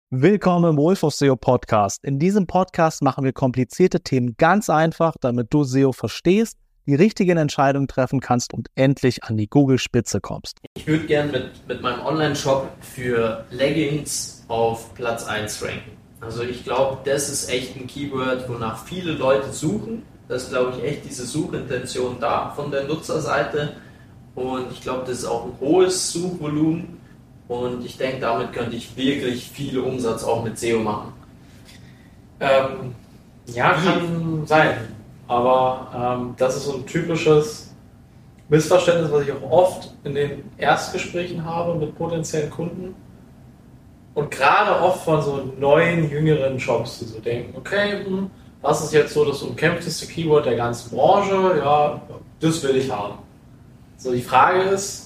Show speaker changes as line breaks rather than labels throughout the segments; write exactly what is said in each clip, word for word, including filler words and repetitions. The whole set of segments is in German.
Willkommen im Wolf of S E O Podcast. In diesem Podcast machen wir komplizierte Themen ganz einfach, damit du S E O verstehst, die richtigen Entscheidungen treffen kannst und endlich an die Google-Spitze kommst.
Ich würde gerne mit, mit meinem Online-Shop für Leggings auf Platz eins ranken. Also ich glaube, das ist echt ein Keyword, wonach viele Leute suchen. Das ist, glaube ich, echt diese Suchintention da von der Nutzerseite. Und ich glaube, das ist auch ein hohes Suchvolumen. Und ich denke, damit könnte ich wirklich viel Umsatz auch mit S E O machen.
Ähm, ja, kann sein. Aber ähm, das ist so ein typisches Missverständnis, was ich auch oft in den Erstgesprächen habe mit potenziellen Kunden. Und gerade oft von so neuen, jüngeren Shops, die so denken, okay, hm, was ist jetzt so das umkämpfteste Keyword der ganzen Branche? Ja, das will ich haben. So, die Frage ist,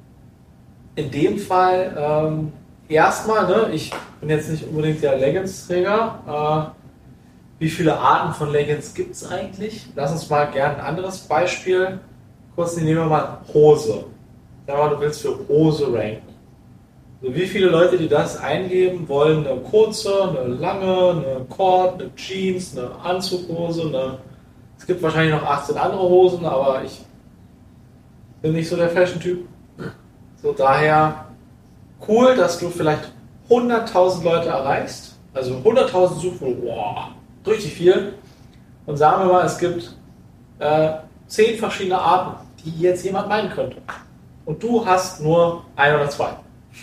in dem Fall ähm, erstmal, ne, ich bin jetzt nicht unbedingt der Leggings-Träger. Äh, wie viele Arten von Leggings gibt es eigentlich? Lass uns mal gerne ein anderes Beispiel kurz nehmen. Wir mal Hose. Sag mal, du willst für Hose ranken. Also wie viele Leute, die das eingeben, wollen eine kurze, eine lange, eine Cord, eine Jeans, eine Anzughose, eine... Es gibt wahrscheinlich noch achtzehn andere Hosen, aber ich bin nicht so der Fashion-Typ. So, daher cool, dass du vielleicht hunderttausend Leute erreichst. Also hunderttausend Suchvolumen, wow, richtig viel. Und sagen wir mal, es gibt äh, zehn verschiedene Arten, die jetzt jemand meinen könnte. Und du hast nur ein oder zwei.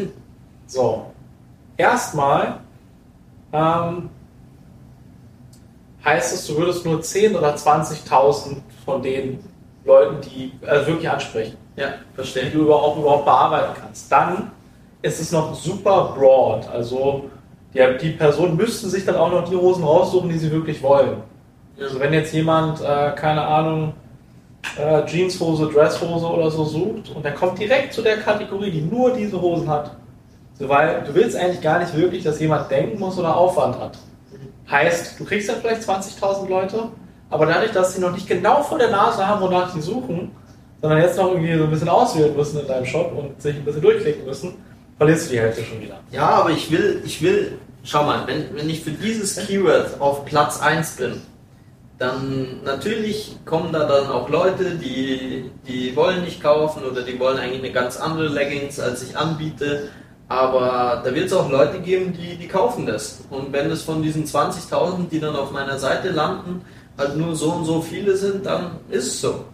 So, erstmal ähm, heißt es, du würdest nur zehn oder zwanzigtausend von den Leuten, die also wirklich ansprechen.
Ja, verstehe.
Die du überhaupt, überhaupt bearbeiten kannst. Dann ist es noch super broad. Also die, die Personen müssten sich dann auch noch die Hosen raussuchen, die sie wirklich wollen. Ja. Also wenn jetzt jemand, äh, keine Ahnung, äh, Jeanshose, Dresshose oder so sucht und der kommt direkt zu der Kategorie, die nur diese Hosen hat. So, weil du willst eigentlich gar nicht wirklich, dass jemand denken muss oder Aufwand hat. Heißt, du kriegst dann vielleicht zwanzigtausend Leute, aber dadurch, dass sie noch nicht genau vor der Nase haben, wonach sie suchen, sondern jetzt noch irgendwie so ein bisschen auswählen müssen in deinem Shop und sich ein bisschen durchklicken müssen, verlierst du die Hälfte schon wieder.
Ja, aber ich will, ich will, schau mal, wenn, wenn ich für dieses Keyword auf Platz eins bin, dann natürlich kommen da dann auch Leute, die, die wollen nicht kaufen oder die wollen eigentlich eine ganz andere Leggings, als ich anbiete, aber da wird es auch Leute geben, die, die kaufen das. Und wenn es von diesen zwanzigtausend, die dann auf meiner Seite landen, halt nur so und so viele sind, dann ist es so.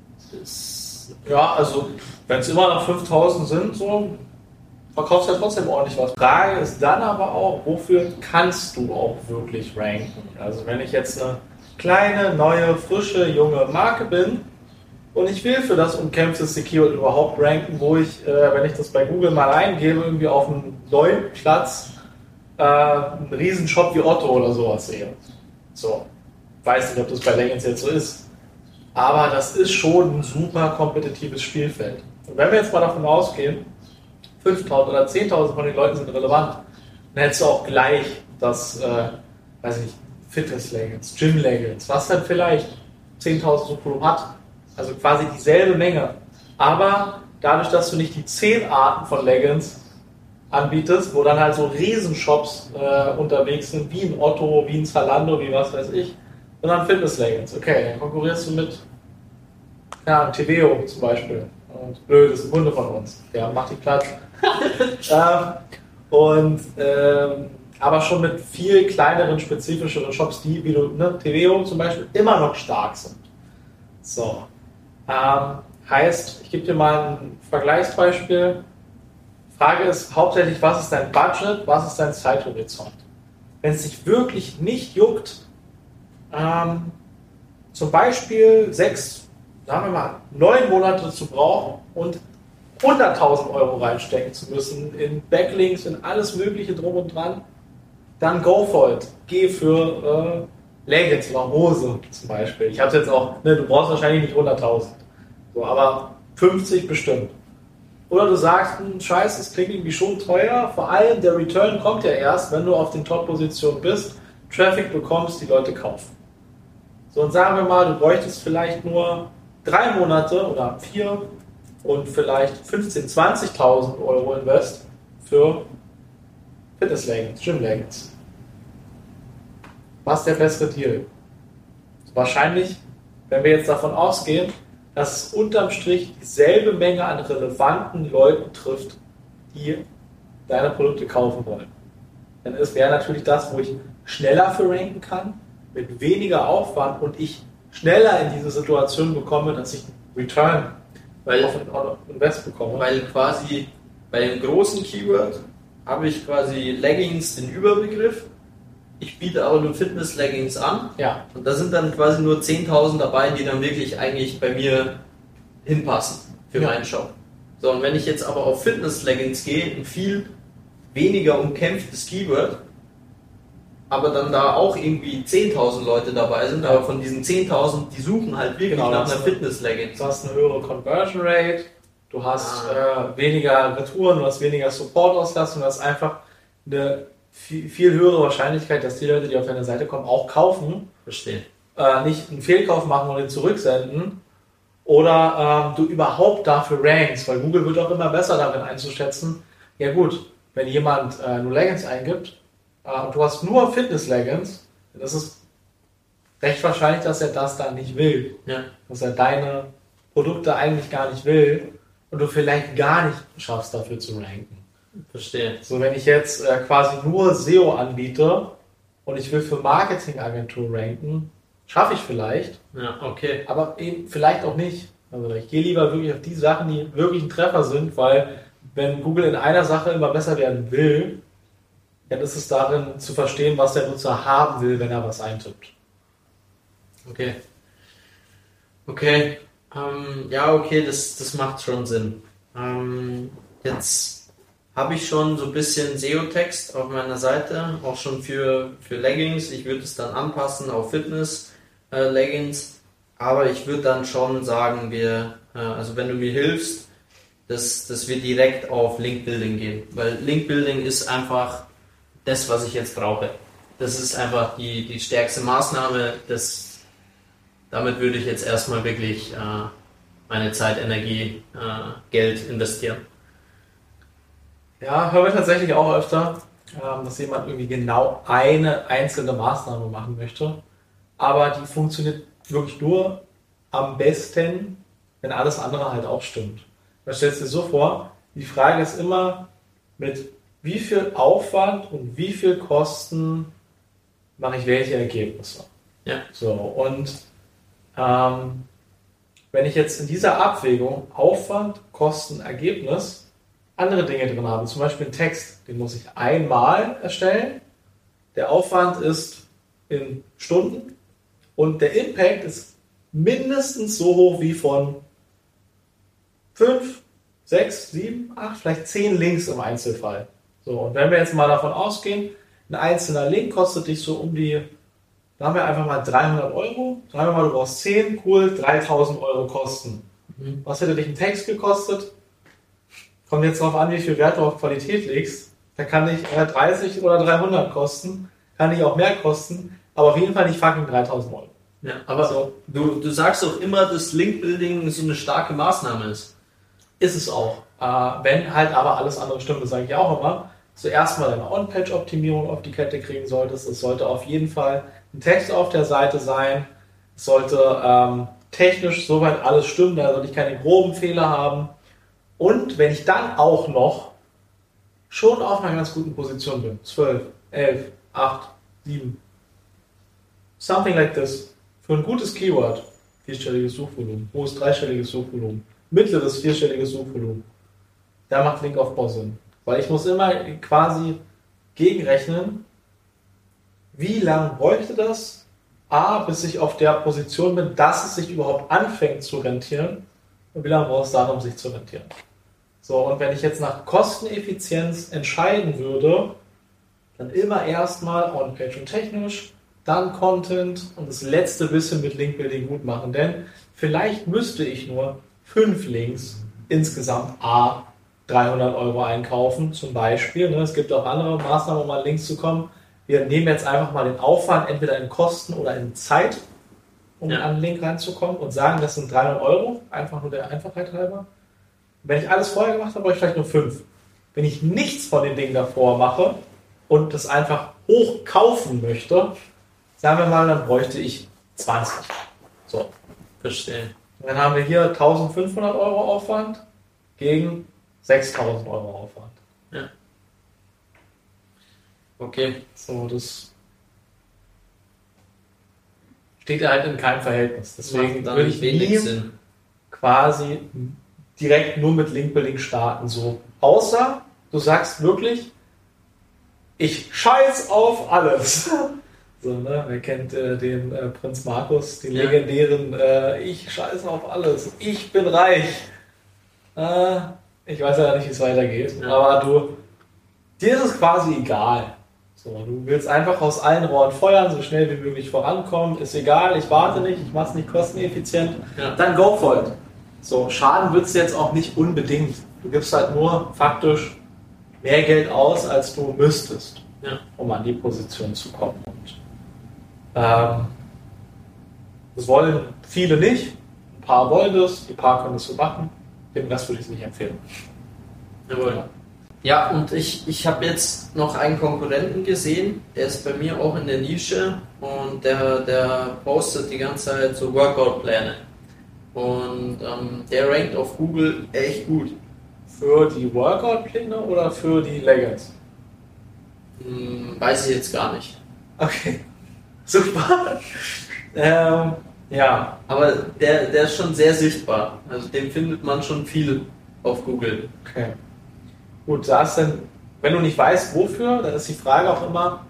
Das, ja, also wenn es immer noch fünftausend sind, so verkaufst du ja trotzdem ordentlich was. Frage ist dann aber auch, wofür kannst du auch wirklich ranken? Also wenn ich jetzt eine kleine, neue, frische, junge Marke bin und ich will für das umkämpfteste Keyword überhaupt ranken, wo ich, äh, wenn ich das bei Google mal eingebe, irgendwie auf dem neunten Platz äh, einen riesen Shop wie Otto oder sowas sehe. So, weiß nicht, ob das bei Leggings jetzt so ist. Aber das ist schon ein super kompetitives Spielfeld. Und wenn wir jetzt mal davon ausgehen, fünftausend oder zehntausend von den Leuten sind relevant, dann hättest du auch gleich das, äh, weiß ich nicht, Fitness-Leggings, Gym-Leggings, was dann vielleicht zehntausend Suchvolumen hat. Also quasi dieselbe Menge. Aber dadurch, dass du nicht die zehn Arten von Leggings anbietest, wo dann halt so Riesenshops äh, unterwegs sind, wie ein Otto, wie ein Zalando, wie was weiß ich, sondern Fitness-Leggings. Okay, dann konkurrierst du mit ja, Teveo zum Beispiel. Und blöd, das ist ein Kunde von uns. Der macht die Platz. ähm, und ähm, aber schon mit viel kleineren, spezifischeren Shops, die, wie du, ne, Teveo zum Beispiel, immer noch stark sind. So. Ähm, heißt, ich gebe dir mal ein Vergleichsbeispiel. Frage ist hauptsächlich, was ist dein Budget, was ist dein Zeithorizont? Wenn es dich wirklich nicht juckt, ähm, zum Beispiel sechs, sagen wir mal, neun Monate zu brauchen und hunderttausend Euro reinstecken zu müssen in Backlinks, in alles Mögliche drum und dran, dann go for it. Geh für äh, Leggings oder Hose zum Beispiel. Ich habe es jetzt auch, ne, du brauchst wahrscheinlich nicht hunderttausend, so, aber fünfzig bestimmt. Oder du sagst, hm, scheiße, das klingt irgendwie schon teuer, vor allem der Return kommt ja erst, wenn du auf den Top-Positionen bist, Traffic bekommst, die Leute kaufen. So, und sagen wir mal, du bräuchtest vielleicht nur drei Monate oder vier und vielleicht fünfzehntausend, zwanzigtausend Euro Invest für Fitness-Leggings, Gym-Leggings. Was ist der bessere Deal? Wahrscheinlich, wenn wir jetzt davon ausgehen, dass es unterm Strich dieselbe Menge an relevanten Leuten trifft, die deine Produkte kaufen wollen. Dann wäre natürlich das, wo ich schneller für ranken kann, mit weniger Aufwand und ich schneller in diese Situation bekomme, dass ich Return
Weil,
auf Invest bekomme.
weil quasi bei dem großen Keyword habe ich quasi Leggings den Überbegriff. Ich biete aber nur Fitness-Leggings an.
Ja.
Und da sind dann quasi nur zehntausend dabei, die dann wirklich eigentlich bei mir hinpassen für
Ja.
meinen Shop. So, und wenn ich jetzt aber auf Fitness-Leggings gehe, ein viel weniger umkämpftes Keyword, aber dann da auch irgendwie zehntausend Leute dabei sind, aber von diesen zehntausend, die suchen halt wirklich
Genau,
nach
das
einer
ist-
Fitness-Leggings.
Du hast eine höhere Conversion Rate, du hast
Ah.
äh, weniger Retouren, du hast weniger Support-Auslastung, du hast einfach eine viel, viel höhere Wahrscheinlichkeit, dass die Leute, die auf deine Seite kommen, auch kaufen,
Verstehe.
äh, nicht einen Fehlkauf machen und ihn zurücksenden oder ähm, du überhaupt dafür rankst, weil Google wird auch immer besser darin einzuschätzen, ja gut, wenn jemand äh, nur Leggings eingibt äh, und du hast nur Fitness-Leggings, dann ist es recht wahrscheinlich, dass er das dann nicht will.
Ja.
Dass er deine Produkte eigentlich gar nicht will und du vielleicht gar nicht schaffst, dafür zu ranken.
Verstehe.
So, wenn ich jetzt äh, quasi nur S E O anbiete und ich will für Marketingagentur ranken, schaffe ich vielleicht,
Ja, okay.
aber eben vielleicht auch nicht. Also ich gehe lieber wirklich auf die Sachen, die wirklich ein Treffer sind, weil wenn Google in einer Sache immer besser werden will, dann ist es darin zu verstehen, was der Nutzer haben will, wenn er was eintippt.
Okay. Okay. Ähm, ja, okay, das, das macht schon Sinn. Ähm, jetzt habe ich schon so ein bisschen S E O-Text auf meiner Seite, auch schon für, für Leggings. Ich würde es dann anpassen auf Fitness-Leggings. Aber ich würde dann schon sagen, wir, äh, also wenn du mir hilfst, dass, dass wir direkt auf Link-Building gehen. Weil Link-Building ist einfach das, was ich jetzt brauche. Das ist einfach die, die stärkste Maßnahme. Das, damit würde ich jetzt erstmal wirklich äh, meine Zeit, Energie, äh, Geld investieren.
Ja, hören wir tatsächlich auch öfter, ähm, dass jemand irgendwie genau eine einzelne Maßnahme machen möchte. Aber die funktioniert wirklich nur am besten, wenn alles andere halt auch stimmt. Man stellt sich so vor, die Frage ist immer, mit wie viel Aufwand und wie viel Kosten mache ich welche Ergebnisse.
Ja.
So, und ähm, wenn ich jetzt in dieser Abwägung Aufwand, Kosten, Ergebnis andere Dinge drin habe, zum Beispiel einen Text, den muss ich einmal erstellen, der Aufwand ist in Stunden und der Impact ist mindestens so hoch wie von fünf, sechs, sieben, acht, vielleicht zehn Links im Einzelfall. So, und wenn wir jetzt mal davon ausgehen, ein einzelner Link kostet dich so um die, sagen wir einfach mal dreihundert Euro, sagen wir mal, du brauchst zehn, cool, dreitausend Euro Kosten.
Mhm.
Was hätte dich ein Text gekostet? Kommt jetzt darauf an, wie viel Wert du auf Qualität legst. Da kann dich äh, dreißig oder dreihundert kosten, kann dich auch mehr kosten, aber auf jeden Fall nicht fucking dreitausend Euro.
Ja, aber
So.
du, du sagst auch immer, dass Link-Building so eine starke Maßnahme ist.
Ist es auch. Äh, wenn halt aber alles andere stimmt, das sage ich auch immer, zuerst mal deine On-Page-Optimierung auf die Kette kriegen solltest. Es sollte auf jeden Fall ein Text auf der Seite sein. Es sollte ähm, technisch soweit alles stimmen, da sollte ich keine groben Fehler haben. Und wenn ich dann auch noch schon auf einer ganz guten Position bin, zwölf, elf, acht, sieben, something like this, für ein gutes Keyword, vierstelliges Suchvolumen, hohes dreistelliges Suchvolumen, mittleres vierstelliges Suchvolumen, da macht Linkaufbau Sinn. Weil ich muss immer quasi gegenrechnen, wie lange bräuchte das, A, bis ich auf der Position bin, dass es sich überhaupt anfängt zu rentieren, und wie lange braucht es dann, um sich zu rentieren. So, und wenn ich jetzt nach Kosteneffizienz entscheiden würde, dann immer erstmal On-Page und technisch, dann Content und das letzte bisschen mit Link-Building gut machen. Denn vielleicht müsste ich nur fünf Links insgesamt A dreihundert Euro einkaufen, zum Beispiel. Es gibt auch andere Maßnahmen, um an Links zu kommen. Wir nehmen jetzt einfach mal den Aufwand entweder in Kosten oder in Zeit, um
Ja.
an den Link reinzukommen und sagen, das sind dreihundert Euro, einfach nur der Einfachheit halber. Wenn ich alles vorher gemacht habe, brauche ich vielleicht nur fünf. Wenn ich nichts von den Dingen davor mache, und das einfach hochkaufen möchte, sagen wir mal, dann bräuchte ich zwanzig. So.
Verstehe.
Dann haben wir hier eintausendfünfhundert Euro Aufwand gegen sechstausend Euro Aufwand.
Ja. Okay.
So, das steht halt in keinem Verhältnis. Deswegen
Macht
würde ich
wenig
nie
Sinn.
quasi direkt nur mit Link-Building starten. So. Außer du sagst wirklich, ich scheiß auf alles. So, ne? Wer kennt äh, den äh, Prinz Markus, den
Ja.
legendären äh, ich scheiß auf alles, ich bin reich. Äh, ich weiß ja nicht, wie es weitergeht,
Ja.
aber du, dir ist es quasi egal. So, du willst einfach aus allen Rohren feuern, so schnell wie möglich vorankommen, ist egal, ich warte nicht, ich mache es nicht kosteneffizient,
Ja.
dann go for it. So, Schaden wird es jetzt auch nicht unbedingt. Du gibst halt nur faktisch mehr Geld aus, als du müsstest,
Ja.
um an die Position zu kommen. Und, ähm, das wollen viele nicht, ein paar wollen das, die paar können das so machen, dem Rest würde ich es nicht empfehlen.
Jawohl. Ja, und ich, ich habe jetzt noch einen Konkurrenten gesehen, der ist bei mir auch in der Nische und der, der postet die ganze Zeit so Workout-Pläne. Und ähm, der rankt auf Google echt gut.
Für die Workout-Pläne oder für die Leggings?
Hm, weiß ich jetzt gar nicht.
Okay, super. ähm, ja,
Aber der, der ist schon sehr sichtbar. Also den findet man schon viel auf Google.
okay. Gut, da ist dann, wenn du nicht weißt, wofür, dann ist die Frage auch immer,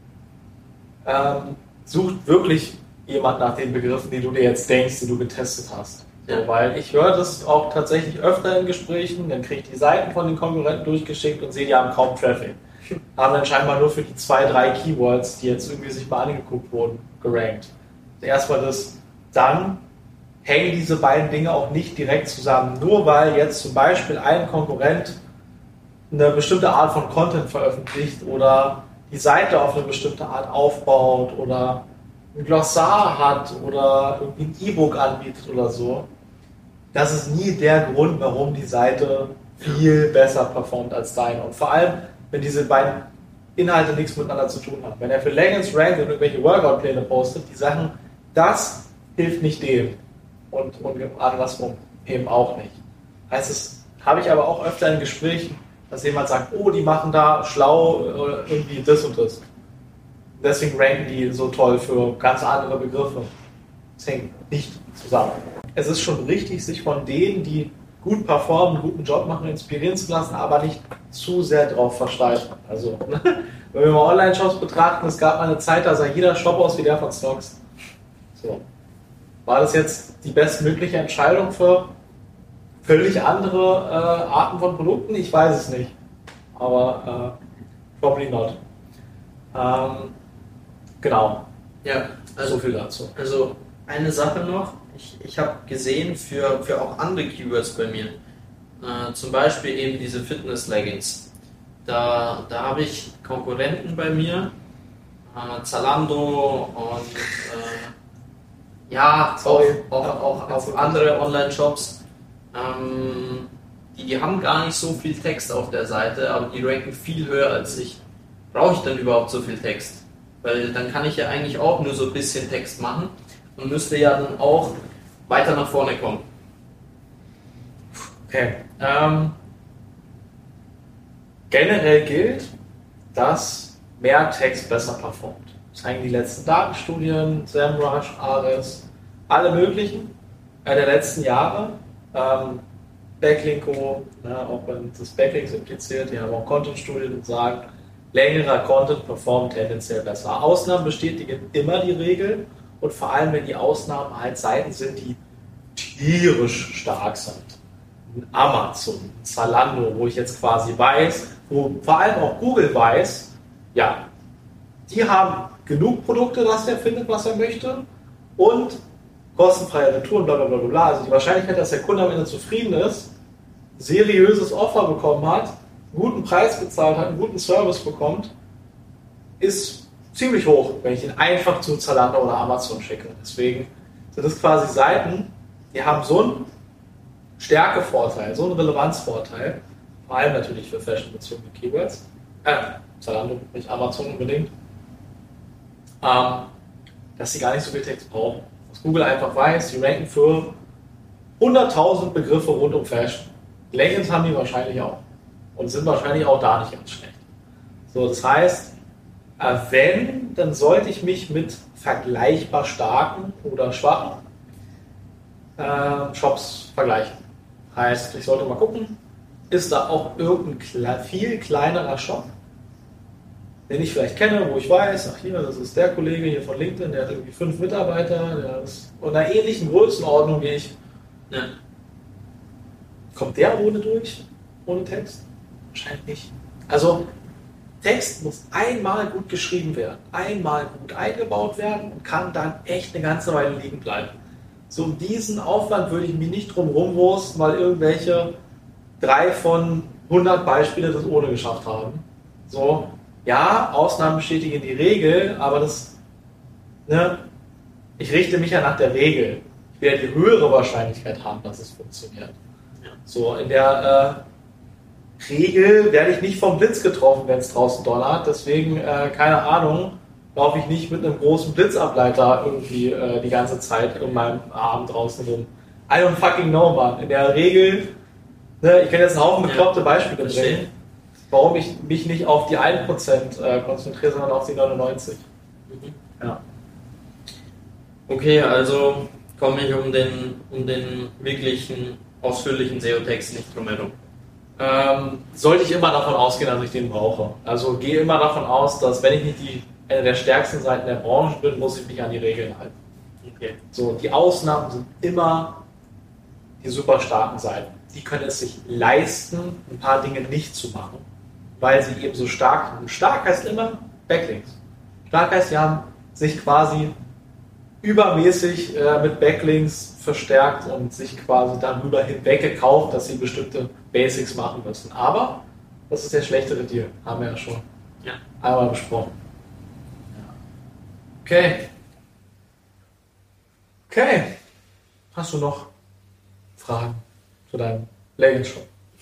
ähm, sucht wirklich jemand nach den Begriffen, die du dir jetzt denkst, die du getestet hast.
Ja.
So, weil ich höre das auch tatsächlich öfter in Gesprächen, dann kriege ich die Seiten von den Konkurrenten durchgeschickt und sehe, die haben kaum Traffic. Haben dann scheinbar nur für die zwei, drei Keywords, die jetzt irgendwie sich mal angeguckt wurden, gerankt. Erstmal das, dann hängen diese beiden Dinge auch nicht direkt zusammen. Nur weil jetzt zum Beispiel ein Konkurrent eine bestimmte Art von Content veröffentlicht oder die Seite auf eine bestimmte Art aufbaut oder ein Glossar hat oder irgendwie ein E-Book anbietet oder so, das ist nie der Grund, warum die Seite viel besser performt als deine. Und vor allem, wenn diese beiden Inhalte nichts miteinander zu tun haben. Wenn er für Leggings rankt und irgendwelche Workout-Pläne postet, die Sachen, das hilft nicht dem. Und, und andersrum eben auch nicht. Heißt es, habe ich aber auch öfter in Gesprächen, dass jemand sagt, oh, die machen da schlau oder irgendwie das und das. Deswegen ranken die so toll für ganz andere Begriffe. Das hängt nicht zusammen. Es ist schon richtig, sich von denen, die gut performen, einen guten Job machen, inspirieren zu lassen, aber nicht zu sehr drauf versteifen. Also, wenn wir mal Online-Shops betrachten, es gab mal eine Zeit, da sah jeder Shop aus wie der von Stocks. So. War das jetzt die bestmögliche Entscheidung für völlig andere äh, Arten von Produkten? Ich weiß es nicht. Aber äh, probably not. Ähm, genau.
Ja, also
So viel dazu.
Also eine Sache noch, ich, ich habe gesehen für, für auch andere Keywords bei mir, äh, zum Beispiel eben diese Fitness-Leggings. Da, da habe ich Konkurrenten bei mir, äh, Zalando und äh, ja, auch,
Sorry.
auch, auch auf andere Online-Shops. Ähm, die, die haben gar nicht so viel Text auf der Seite, aber die ranken viel höher als ich. Brauche ich dann überhaupt so viel Text? Weil dann kann ich ja eigentlich auch nur so ein bisschen Text machen und müsste ja dann auch weiter nach vorne kommen.
Okay. Ähm, generell gilt, dass mehr Text besser performt. Das zeigen die letzten Datenstudien, SEMrush, Ahrefs, alle möglichen äh, der letzten Jahre. Ähm, Backlinko, ne, auch wenn das Backlinks impliziert, die haben auch Content-Studien und sagen, längerer Content performt tendenziell besser. Ausnahmen bestätigen immer die Regel und vor allem, wenn die Ausnahmen halt Seiten sind, die tierisch stark sind. Amazon, Zalando, wo ich jetzt quasi weiß, wo vor allem auch Google weiß, ja, die haben genug Produkte, dass er findet, was er möchte und kostenfreie Retouren, bla bla bla bla. Also die Wahrscheinlichkeit, dass der Kunde am Ende zufrieden ist, seriöses Offer bekommen hat, einen guten Preis bezahlt hat, einen guten Service bekommt, ist ziemlich hoch, wenn ich ihn einfach zu Zalando oder Amazon schicke. Deswegen sind das quasi Seiten, die haben so einen Stärkevorteil, so einen Relevanzvorteil, vor allem natürlich für fashionbezogene Keywords, äh, Zalando, nicht Amazon unbedingt, ähm, dass sie gar nicht so viel Text brauchen. Dass Google einfach weiß, die ranken für hunderttausend Begriffe rund um Fashion. Leggings haben die wahrscheinlich auch und sind wahrscheinlich auch da nicht ganz schlecht. So, das heißt, äh, wenn, dann sollte ich mich mit vergleichbar starken oder schwachen äh, Shops vergleichen. Heißt, ich sollte mal gucken, ist da auch irgendein kle- viel kleinerer Shop, den ich vielleicht kenne, wo ich weiß, ach hier, das ist der Kollege hier von LinkedIn, der hat irgendwie fünf Mitarbeiter, der ist in einer ähnlichen Größenordnung wie ich.
Ja.
Kommt der ohne durch? Ohne Text? Wahrscheinlich nicht. Also Text muss einmal gut geschrieben werden, einmal gut eingebaut werden und kann dann echt eine ganze Weile liegen bleiben. So um diesen Aufwand würde ich mich nicht drum rumwursten, weil irgendwelche drei von hundert Beispiele das ohne geschafft haben. So, ja, Ausnahmen bestätigen die Regel, aber das, ne, ich richte mich ja nach der Regel. Ich werde die höhere Wahrscheinlichkeit haben, dass es funktioniert.
Ja.
So, in der äh, Regel werde ich nicht vom Blitz getroffen, wenn es draußen donnert, deswegen, äh, keine Ahnung, laufe ich nicht mit einem großen Blitzableiter irgendwie äh, die ganze Zeit in meinem Arm draußen rum. I don't fucking know, man. In der Regel, ne, ich kann jetzt einen Haufen bekloppte
ja,
Beispiele
verstehe.
bringen, warum ich mich nicht auf die ein Prozent äh, konzentriere, sondern auf die neunundneunzig.
Mhm.
Ja.
Okay, also komme ich um den, um den wirklichen ausführlichen S E O-Text nicht drum herum.
Ähm, sollte ich immer davon ausgehen, dass ich den brauche. Also gehe immer davon aus, dass wenn ich nicht die, eine der stärksten Seiten der Branche bin, muss ich mich an die Regeln halten.
Okay.
So, die Ausnahmen sind immer die super starken Seiten. Die können es sich leisten, ein paar Dinge nicht zu machen, weil sie eben so stark sind. Und stark heißt immer Backlinks. Stark heißt, sie haben sich quasi übermäßig äh, mit Backlinks verstärkt und sich quasi darüber hinweg gekauft, dass sie bestimmte Basics machen müssen. Aber das ist der schlechtere Deal, haben wir ja schon
Ja.
einmal besprochen. Okay. Okay. Hast du noch Fragen zu deinem Leggings-Shop?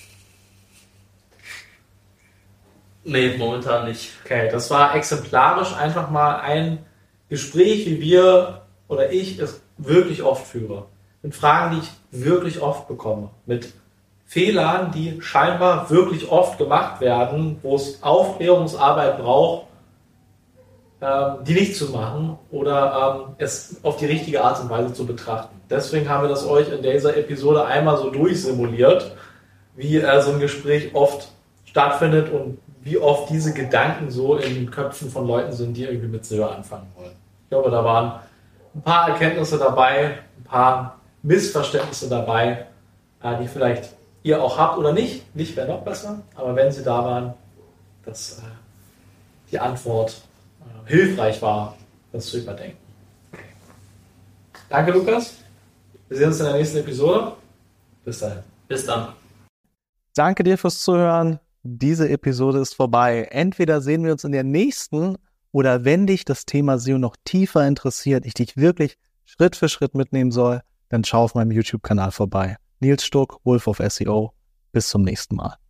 Nee, momentan nicht.
Okay, das war exemplarisch einfach mal ein Gespräch, wie wir oder ich es wirklich oft führe. Mit Fragen, die ich wirklich oft bekomme. Mit Fehlern, die scheinbar wirklich oft gemacht werden, wo es Aufklärungsarbeit braucht, ähm, die nicht zu machen oder ähm, es auf die richtige Art und Weise zu betrachten. Deswegen haben wir das euch in dieser Episode einmal so durchsimuliert, wie äh, so ein Gespräch oft stattfindet und wie oft diese Gedanken so in den Köpfen von Leuten sind, die irgendwie mit S E O anfangen wollen. Ich glaube, da waren ein paar Erkenntnisse dabei, ein paar Missverständnisse dabei, äh, die vielleicht ihr auch habt oder nicht. Nicht wäre noch besser, aber wenn sie da waren, dass äh, die Antwort äh, hilfreich war, das zu überdenken. Okay. Danke, Lukas. Wir sehen uns in der nächsten Episode. Bis dahin.
Bis dann.
Danke dir fürs Zuhören. Diese Episode ist vorbei. Entweder sehen wir uns in der nächsten oder wenn dich das Thema S E O noch tiefer interessiert, ich dich wirklich Schritt für Schritt mitnehmen soll, dann schau auf meinem YouTube-Kanal vorbei. Nils Stuck, Wolf of S E O. Bis zum nächsten Mal.